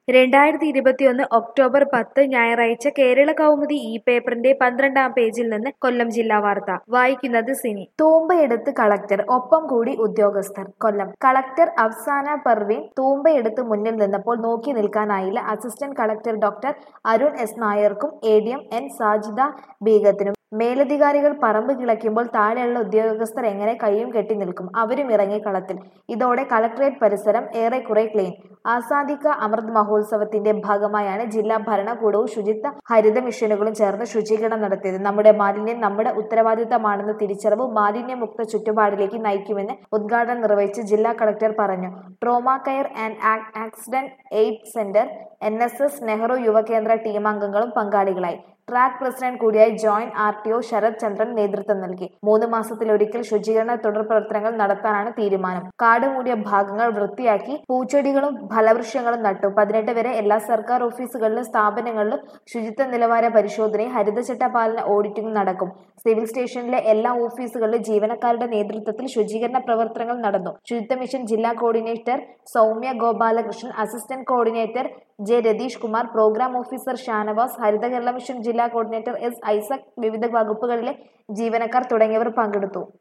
2021 October 10 ഞായറാഴ്ച കേരള കൗമുദി ഈ പേപ്പറിന്റെ 12-ാം പേജിൽ നിന്ന് കൊല്ലം ജില്ലാ വാർത്ത വായിക്കുന്നത് സിനി. തൂമ്പയെടുത്ത് കളക്ടർ, ഒപ്പം കൂടി ഉദ്യോഗസ്ഥർ. കൊല്ലം കളക്ടർ അഫ്സാന പർവീൻ തൂമ്പയെടുത്ത് മുന്നിൽ നിന്നപ്പോൾ നോക്കി നിൽക്കാനായില്ല assistant collector doctor Arun S നായർക്കും ADM N സാജിദ ബീഗത്തിനും. മേലധികാരികൾ പറമ്പ് കിളയ്ക്കുമ്പോൾ താഴെയുള്ള ഉദ്യോഗസ്ഥർ എങ്ങനെ കൈയും കെട്ടി നിൽക്കും? അവരും ഇറങ്ങി കളത്തിൽ. ഇതോടെ കളക്ടറേറ്റ് പരിസരം ഏറെക്കുറെ ക്ലീൻ. ആസാദി കാ അമൃത് മഹോത്സവത്തിന്റെ ഭാഗമായാണ് ജില്ലാ ഭരണകൂടവും ശുചിത്വ ഹരിത മിഷനുകളും ചേർന്ന് ശുചീകരണം നടത്തിയത്. നമ്മുടെ മാലിന്യം നമ്മുടെ ഉത്തരവാദിത്തമാണെന്ന തിരിച്ചറിവ് മാലിന്യമുക്ത ചുറ്റുപാടിലേക്ക് നയിക്കുമെന്ന് ഉദ്ഘാടനം നിർവഹിച്ച് ജില്ലാ കളക്ടർ പറഞ്ഞു. Trauma care and accident aid centre, NSS, Nehru Yuva Kendra ടീമംഗങ്ങളും പങ്കാളികളായി. ട്രാക്ക് പ്രസിഡന്റ് കൂടിയായ ജോയിന്റ് RTO ശരത് ചന്ദ്രൻ നേതൃത്വം നൽകി. 3 മാസത്തിലൊരിക്കൽ ശുചീകരണ തുടർ പ്രവർത്തനങ്ങൾ നടത്താനാണ് തീരുമാനം. കാട് മൂടിയ ഭാഗങ്ങൾ വൃത്തിയാക്കി പൂച്ചെടികളും ഫലവൃക്ഷങ്ങളും നട്ടു. 18 വരെ എല്ലാ സർക്കാർ ഓഫീസുകളിലും സ്ഥാപനങ്ങളിലും ശുചിത്വ നിലവാര പരിശോധനയും ഹരിതചട്ട പാലന ഓഡിറ്റിംഗും നടക്കും. സിവിൽ സ്റ്റേഷനിലെ എല്ലാ ഓഫീസുകളിലും ജീവനക്കാരുടെ നേതൃത്വത്തിൽ ശുചീകരണ പ്രവർത്തനങ്ങൾ നടന്നു. ശുചിത്വ മിഷൻ ജില്ലാ coordinator Soumya Gopalakrishnan, assistant coordinator J Ratheesh Kumar, programme officer Shanavas, Haritha Kerala mission ജില്ലാ കോർഡിനേറ്റർ S ഐസക്, വിവിധ വകുപ്പുകളിലെ ജീവനക്കാർ തുടങ്ങിയവർ പങ്കെടുത്തു.